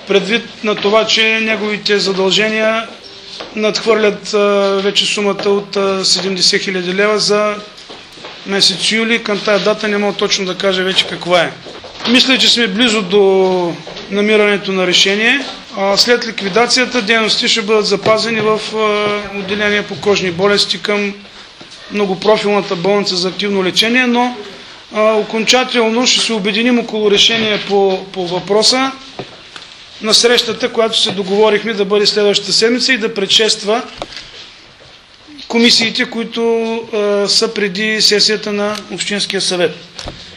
предвид на това, че неговите задължения надхвърлят вече сумата от 70 хиляди лева за месец юли. Към тая дата не мога точно да кажа вече каква е. Мисля, че сме близо до намирането на решение. След ликвидацията дейностите ще бъдат запазени в отделение по кожни болести към многопрофилната болница за активно лечение, но окончателно ще се обединим около решение по въпроса на срещата, която се договорихме да бъде следващата седмица и да предшества комисиите, които са преди сесията на Общинския съвет.